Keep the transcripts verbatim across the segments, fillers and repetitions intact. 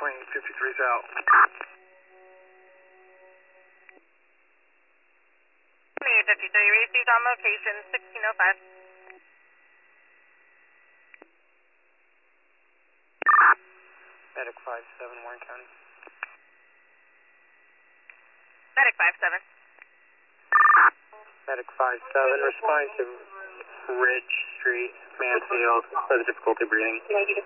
twenty-eight fifty-three's out. twenty-eight fifty-three, received on location, sixteen oh five. Medic five seven, Warren County. Medic five seven. Medic five seven, responding to Ridge Street, Mansfield, for the difficulty breathing.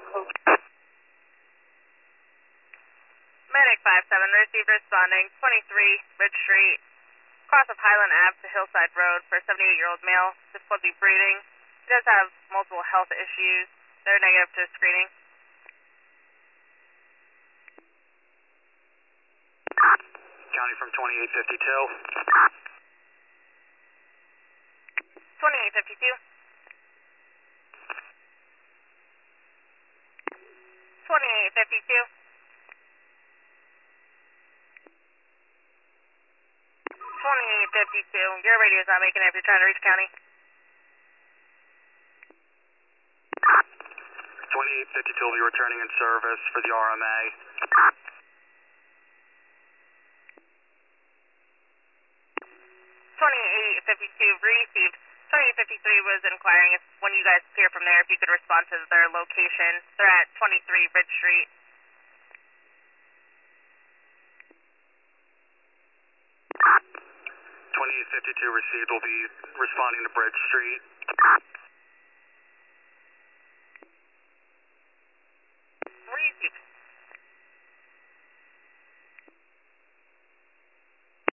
Medic five seven, received responding, twenty-three Ridge Street, cross of Highland Ave to Hillside Road for a seventy-eight-year-old male, difficulty breathing. He does have multiple health issues. They're negative to screening. County from twenty-eight fifty-two. twenty-eight fifty-two. twenty-eight fifty-two. twenty-eight fifty-two. Your radio's not making it if you're trying to reach county. twenty-eight fifty-two will be returning in service for the R M A. twenty-eight fifty-two received. twenty-eight fifty-three was inquiring if when you guys clear from there, if you could respond to their location. They're at twenty-three Ridge Street. twenty-eight fifty-two received will be responding to Bridge Street.